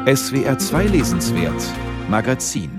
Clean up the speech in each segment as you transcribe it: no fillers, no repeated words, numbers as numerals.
SWR 2 Lesenswert Magazin.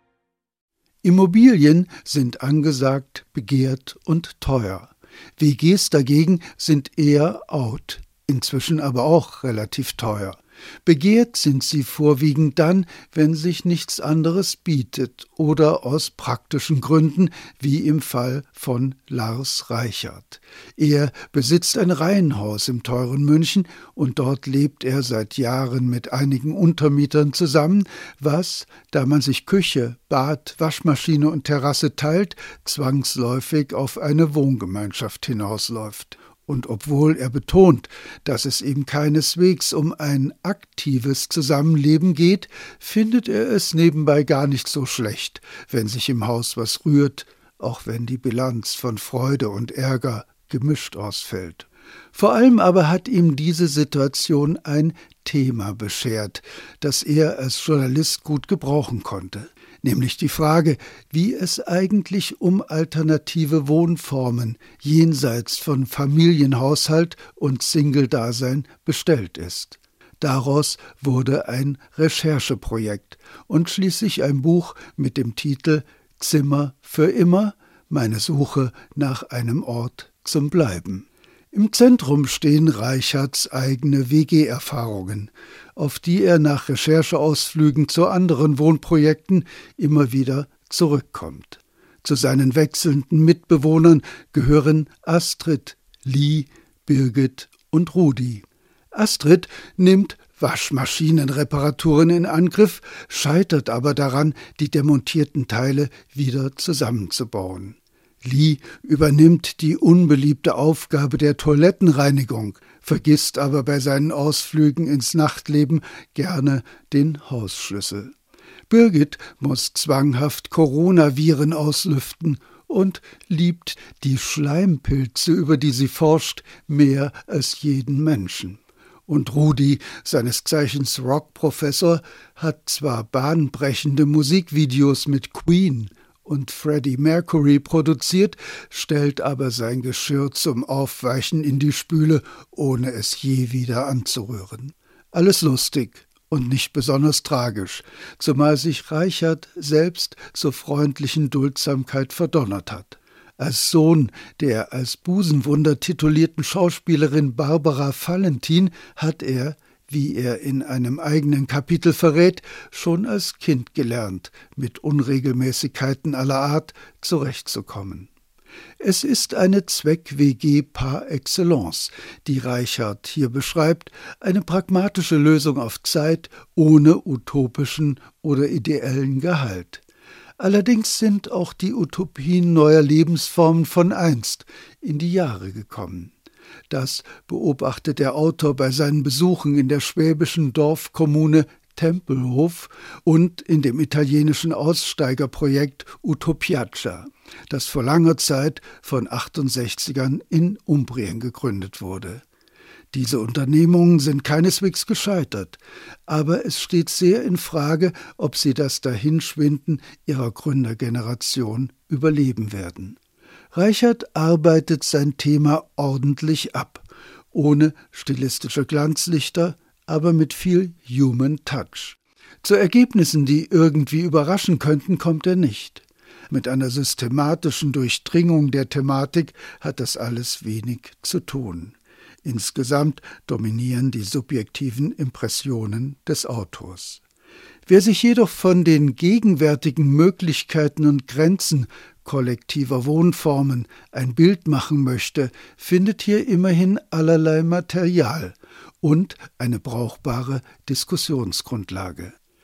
Immobilien sind angesagt, begehrt und teuer. WGs dagegen sind eher out, inzwischen aber auch relativ teuer. Begehrt sind sie vorwiegend dann, wenn sich nichts anderes bietet oder aus praktischen Gründen, wie im Fall von Lars Reichert. Er besitzt ein Reihenhaus im teuren München und dort lebt er seit Jahren mit einigen Untermietern zusammen, was, da man sich Küche, Bad, Waschmaschine und Terrasse teilt, zwangsläufig auf eine Wohngemeinschaft hinausläuft. Und obwohl er betont, dass es ihm keineswegs um ein aktives Zusammenleben geht, findet er es nebenbei gar nicht so schlecht, wenn sich im Haus was rührt, auch wenn die Bilanz von Freude und Ärger gemischt ausfällt. Vor allem aber hat ihm diese Situation ein Thema beschert, das er als Journalist gut gebrauchen konnte. Nämlich die Frage, wie es eigentlich um alternative Wohnformen jenseits von Familienhaushalt und Single-Dasein bestellt ist. Daraus wurde ein Rechercheprojekt und schließlich ein Buch mit dem Titel »Zimmer für immer – Meine Suche nach einem Ort zum Bleiben«. Im Zentrum stehen Reicherts eigene WG-Erfahrungen, auf die er nach Rechercheausflügen zu anderen Wohnprojekten immer wieder zurückkommt. Zu seinen wechselnden Mitbewohnern gehören Astrid, Lee, Birgit und Rudi. Astrid nimmt Waschmaschinenreparaturen in Angriff, scheitert aber daran, die demontierten Teile wieder zusammenzubauen. Lee übernimmt die unbeliebte Aufgabe der Toilettenreinigung, vergisst aber bei seinen Ausflügen ins Nachtleben gerne den Hausschlüssel. Birgit muss zwanghaft Coronaviren auslüften und liebt die Schleimpilze, über die sie forscht, mehr als jeden Menschen. Und Rudi, seines Zeichens Rockprofessor, hat zwar bahnbrechende Musikvideos mit Queen und Freddie Mercury produziert, stellt aber sein Geschirr zum Aufweichen in die Spüle, ohne es je wieder anzurühren. Alles lustig und nicht besonders tragisch, zumal sich Reichert selbst zur freundlichen Duldsamkeit verdonnert hat. Als Sohn der als Busenwunder titulierten Schauspielerin Barbara Valentin hat er, wie er in einem eigenen Kapitel verrät, schon als Kind gelernt, mit Unregelmäßigkeiten aller Art zurechtzukommen. Es ist eine Zweck-WG par excellence, die Reichert hier beschreibt, eine pragmatische Lösung auf Zeit, ohne utopischen oder ideellen Gehalt. Allerdings sind auch die Utopien neuer Lebensformen von einst in die Jahre gekommen. Das beobachtet der Autor bei seinen Besuchen in der schwäbischen Dorfkommune Tempelhof und in dem italienischen Aussteigerprojekt Utopiaccia, das vor langer Zeit von 68ern in Umbrien gegründet wurde. Diese Unternehmungen sind keineswegs gescheitert, aber es steht sehr in Frage, ob sie das Dahinschwinden ihrer Gründergeneration überleben werden. Reichert arbeitet sein Thema ordentlich ab, ohne stilistische Glanzlichter, aber mit viel Human Touch. Zu Ergebnissen, die irgendwie überraschen könnten, kommt er nicht. Mit einer systematischen Durchdringung der Thematik hat das alles wenig zu tun. Insgesamt dominieren die subjektiven Impressionen des Autors. Wer sich jedoch von den gegenwärtigen Möglichkeiten und Grenzen kollektiver Wohnformen ein Bild machen möchte, findet hier immerhin allerlei Material und eine brauchbare Diskussionsgrundlage.